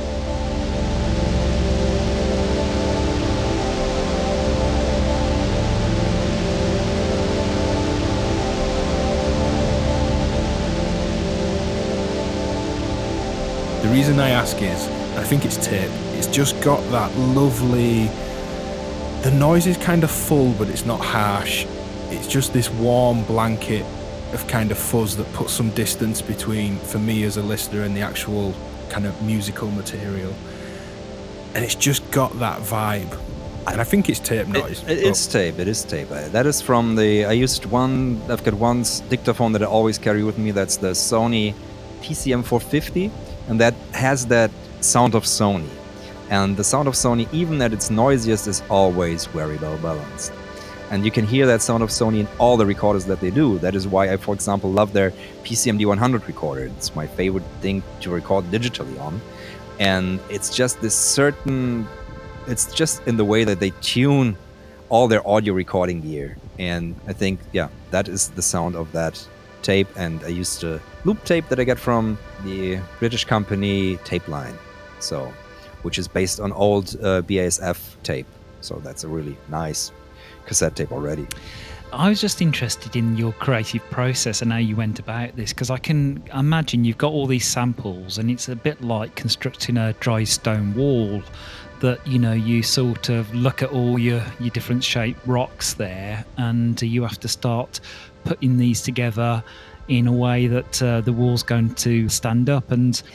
The reason I ask is, I think it's tape. It's just got that lovely... The noise is kind of full, but it's not harsh. It's just this warm blanket of kind of fuzz that puts some distance between, for me as a listener, and the actual kind of musical material. And it's just got that vibe. And I think it's tape noise. It is tape. That is from I've got one dictaphone that I always carry with me. That's the Sony TCM 450. And that has that sound of Sony. And the sound of Sony, even at its noisiest, is always very well balanced. And you can hear that sound of Sony in all the recorders that they do. That is why I, for example, love their PCM D100 recorder. It's my favorite thing to record digitally on. And it's just it's just in the way that they tune all their audio recording gear. And I think, that is the sound of that tape. And I used a loop tape that I get from the British company Tapeline, which is based on old BASF tape. So that's a really nice cassette tape already. I was just interested in your creative process and how you went about this, because I can imagine you've got all these samples and it's a bit like constructing a dry stone wall, that you sort of look at all your different shaped rocks there, and you have to start putting these together in a way that the wall's going to stand up. And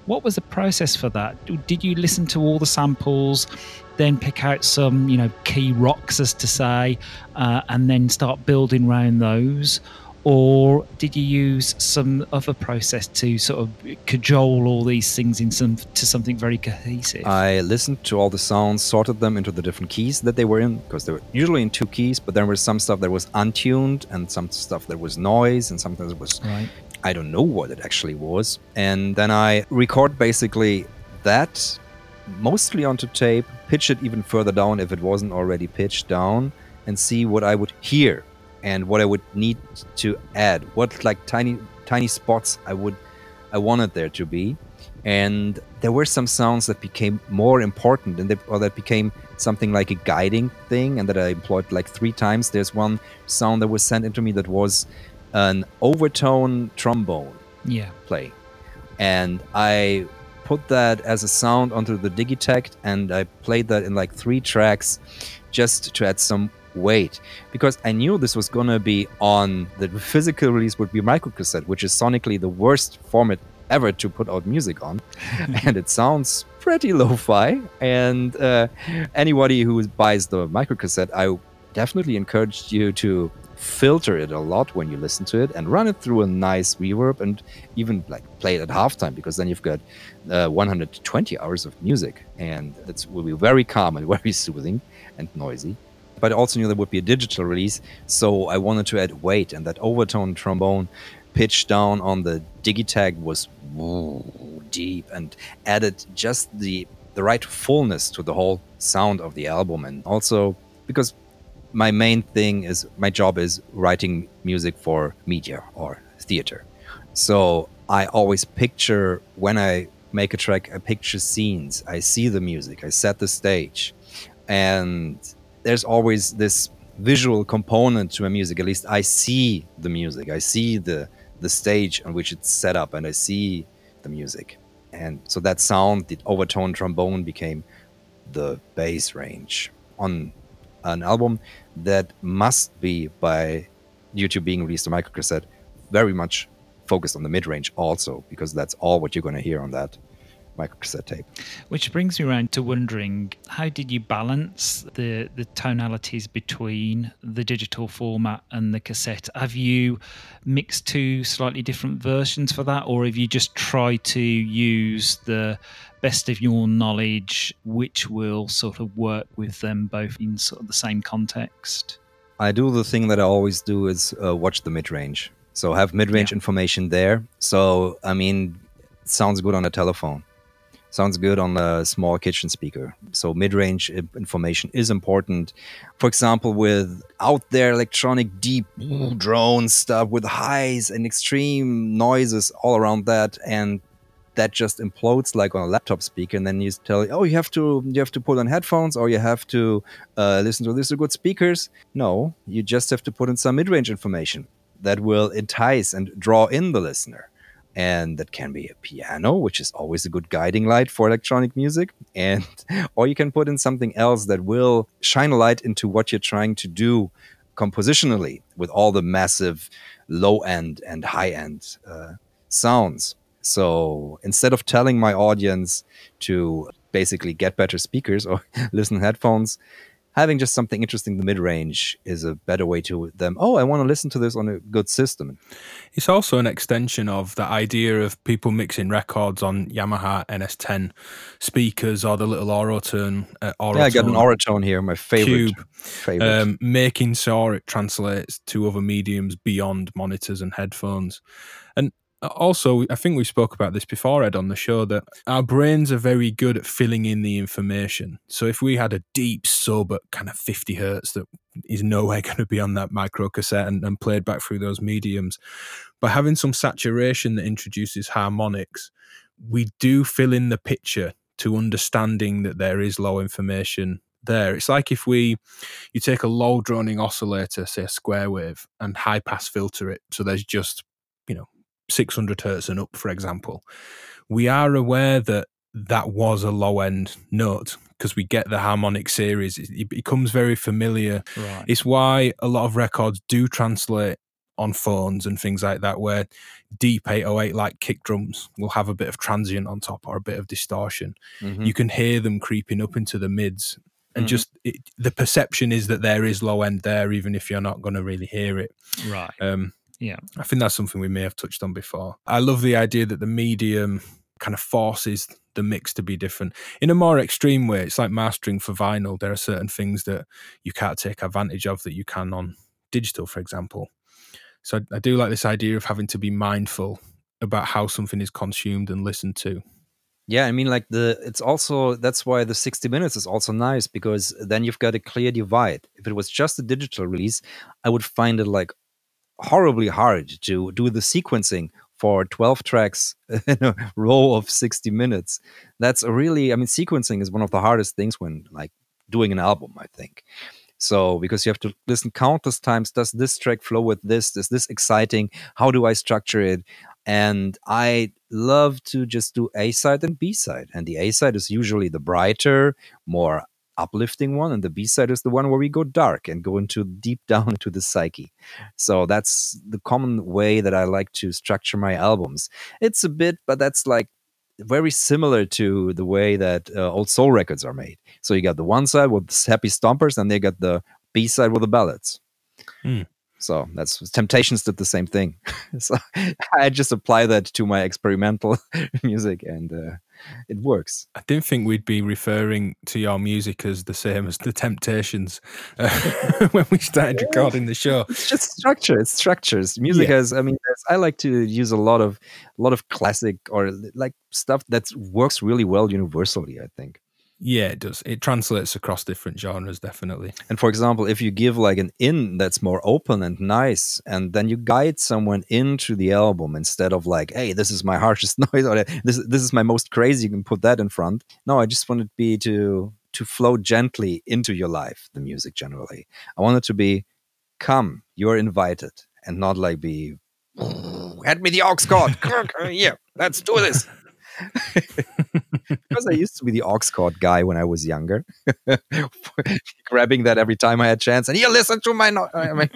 What was the process for that? Did you listen to all the samples, then pick out some, key rocks, as to say, and then start building around those? Or did you use some other process to sort of cajole all these things to something very cohesive? I listened to all the sounds, sorted them into the different keys that they were in, because they were usually in 2 keys, but there was some stuff that was untuned and some stuff that was noise and something that was, right. I don't know what it actually was. And then I record basically that mostly onto tape, pitch it even further down if it wasn't already pitched down, and see what I would hear and what I would need to add, what like tiny spots I wanted there to be. And there were some sounds that became more important or that became something like a guiding thing, and that I employed like 3 times. There's one sound that was sent into me that was an overtone trombone play. And I put that as a sound onto the Digitakt, and I played that in like 3 tracks just to add some weight, because I knew this was gonna be on the physical release would be microcassette, which is sonically the worst format ever to put out music on. And it sounds pretty lo-fi, and anybody who buys the microcassette, I definitely encourage you to filter it a lot when you listen to it and run it through a nice reverb, and even like play it at halftime, because then you've got 120 hours of music, and it will be very calm and very soothing and noisy. But I also knew there would be a digital release, so I wanted to add weight, and that overtone trombone pitch down on the Digitakt was deep and added just the right fullness to the whole sound of the album. And also because my job is writing music for media or theater. So I always picture, when I make a track, I picture scenes. I see the music, I set the stage. And there's always this visual component to my music. At least I see the music. I see the stage on which it's set up, and I see the music. And so that sound, the overtone trombone, became the bass range on an album that must be, due to being released on microcassette, very much focused on the mid-range also, because that's all what you're going to hear on that microcassette tape. Which brings me around to wondering, how did you balance the tonalities between the digital format and the cassette? Have you mixed 2 slightly different versions for that, or have you just tried to use the best of your knowledge, which will sort of work with them both in sort of the same context? I do the thing that I always do is watch the mid-range. So have mid-range information there. So, I mean, it sounds good on a telephone. Sounds good on a small kitchen speaker. So mid-range information is important. For example, with out there electronic deep drone stuff with highs and extreme noises all around that, and that just implodes like on a laptop speaker, and then you tell, you have to put on headphones, or you have to listen to this good speakers. No, you just have to put in some mid-range information that will entice and draw in the listener. And that can be a piano, which is always a good guiding light for electronic music. Or you can put in something else that will shine a light into what you're trying to do compositionally with all the massive low-end and high-end sounds. So instead of telling my audience to basically get better speakers or listen to headphones, having just something interesting in the mid-range is a better way to them. I want to listen to this on a good system. It's also an extension of the idea of people mixing records on Yamaha NS10 speakers or the little Auratone. I got an Auratone here, my favorite. Making sure it translates to other mediums beyond monitors and headphones. And also, I think we spoke about this before, Ed, on the show, that our brains are very good at filling in the information. So if we had a deep sub at kind of 50 hertz that is nowhere going to be on that micro cassette and played back through those mediums, by having some saturation that introduces harmonics, we do fill in the picture to understanding that there is low information there. It's like if you take a low droning oscillator, say a square wave, and high pass filter it, so there's just 600 hertz and up, for example. We are aware that was a low end note because we get the harmonic series. It becomes very familiar. Right. It's why a lot of records do translate on phones and things like that, where deep 808 like kick drums will have a bit of transient on top or a bit of distortion. You can hear them creeping up into the mids, and the perception is that there is low end there, even if you're not going to really hear it. Right. Yeah. I think that's something we may have touched on before. I love the idea that the medium kind of forces the mix to be different in a more extreme way. It's like mastering for vinyl. There are certain things that you can't take advantage of that you can on digital, for example. So I do like this idea of having to be mindful about how something is consumed and listened to. Yeah, I mean, like it's also, that's why the 60 minutes is also nice, because then you've got a clear divide. If it was just a digital release, I would find it like horribly hard to do the sequencing for 12 tracks in a row of 60 minutes. That's sequencing is one of the hardest things when like doing an album, I think. So, because you have to listen countless times, does this track flow with this? Is this exciting? How do I structure it? And I love to just do A-side and B-side. And the A-side is usually the brighter, more uplifting one. And the B-side is the one where we go dark and go into deep down into the psyche. So that's the common way that I like to structure my albums. It's a bit, but that's like very similar to the way that old soul records are made. So you got the one side with happy stompers, and they got the B side with the ballads. So that's Temptations did the same thing. So I just apply that to my experimental music, and it works. I didn't think we'd be referring to your music as the same as the Temptations when we started recording the show. It's just structure. It's structures. Music has. I mean, I like to use a lot of classic or like stuff that works really well universally, I think. Yeah, it does. It translates across different genres, definitely. And for example, if you give like an in that's more open and nice, and then you guide someone into the album instead of like, hey, this is my harshest noise, or this is my most crazy, you can put that in front. No, I just want it be to flow gently into your life, the music generally. I want it to be, come, you're invited, and not like be, hand me the aux cord. Yeah, let's do this. Because I used to be the aux cord guy when I was younger, grabbing that every time I had a chance. And you listen to my I'm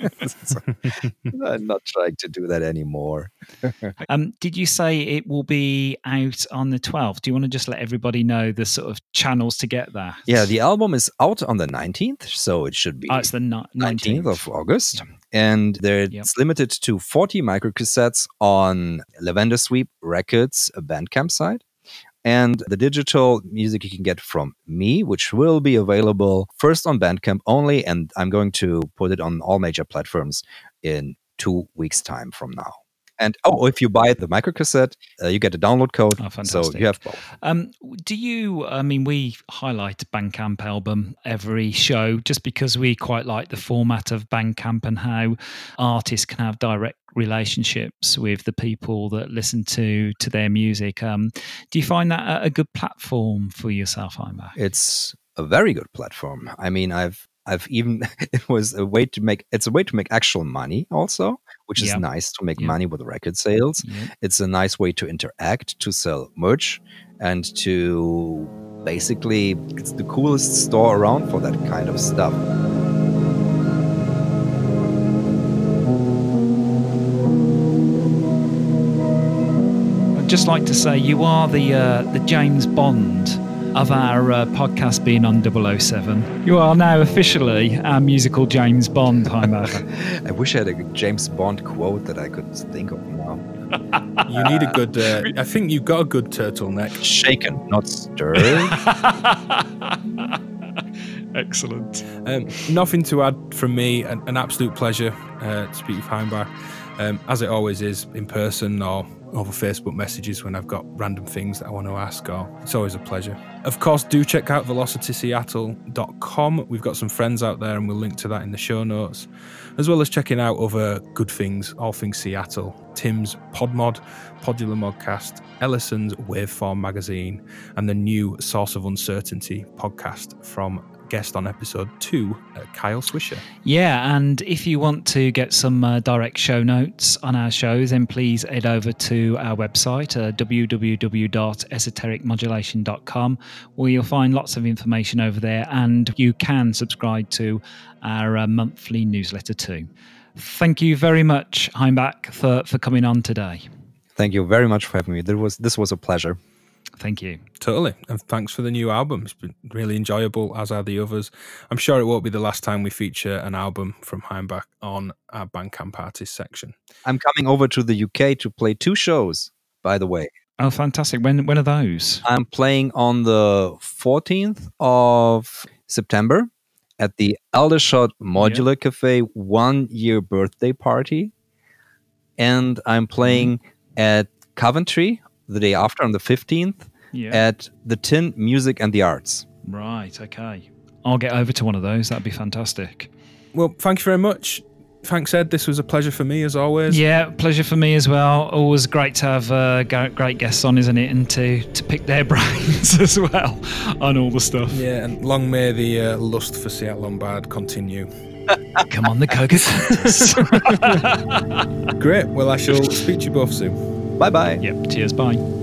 not trying to do that anymore. Did you say it will be out on the 12th? Do you want to just let everybody know the sort of channels to get that? Yeah, the album is out on the 19th, so it should be it's the 19th of August. And it's limited to 40 microcassettes on Lavender Sweep Records Bandcamp site. And the digital music you can get from me, which will be available first on Bandcamp only, and I'm going to put it on all major platforms in 2 weeks' time from now. And if you buy the microcassette, you get a download code. Oh, fantastic. So you have both. Do you, we highlight Bandcamp album every show just because we quite like the format of Bandcamp and how artists can have direct relationships with the people that listen to their music. Do you find that a good platform for yourself, Heimbach? It's a very good platform. I mean, I've even it's a way to make actual money also, which is nice to make money with record sales. It's a nice way to interact, to sell merch, and to basically, it's the coolest store around for that kind of stuff. I'd just like to say you are the James Bond of our podcast being on 007. You are now officially our musical James Bond, Heimbach. I wish I had a James Bond quote that I could think of now. You need a good, I think you've got a good turtleneck. Shaken, not stirred. Excellent. Nothing to add from me. An absolute pleasure to speak with Heimbach. As it always is, in person or over Facebook messages when I've got random things that I want to ask. It's always a pleasure. Of course, do check out velocityseattle.com. We've got some friends out there and we'll link to that in the show notes, as well as checking out other good things, all things Seattle. Tim's Podmod, Podular Modcast, Ellison's Waveform magazine, and the new Source of Uncertainty podcast from guest on episode 2, Kyle Swisher. Yeah, and if you want to get some direct show notes on our shows, then please head over to our website, www.esotericmodulation.com, where you'll find lots of information over there, and you can subscribe to our monthly newsletter too. Thank you very much, Heimbach, for coming on today. Thank you very much for having me. This was a pleasure. Thank you. Totally. And thanks for the new album. It's been really enjoyable, as are the others. I'm sure it won't be the last time we feature an album from Heimbach on our Bandcamp artist section. I'm coming over to the UK to play 2 shows, by the way. Oh, fantastic. When are those? I'm playing on the 14th of September at the Aldershot Modular Cafe 1-year birthday party. And I'm playing at Coventry the day after on the 15th at the Tin Music and the Arts. Right, okay. I'll get over to one of those. That'd be fantastic. Well, thank you very much. Thanks, Ed. This was a pleasure for me, as always. Yeah, pleasure for me as well. Always great to have great guests on, isn't it? And to pick their brains as well on all the stuff. Yeah, and long may the lust for Seat Lombard continue. Come on, the Coca-Colas. Great. Well, I shall speak to you both soon. Bye-bye. Yep, cheers, bye.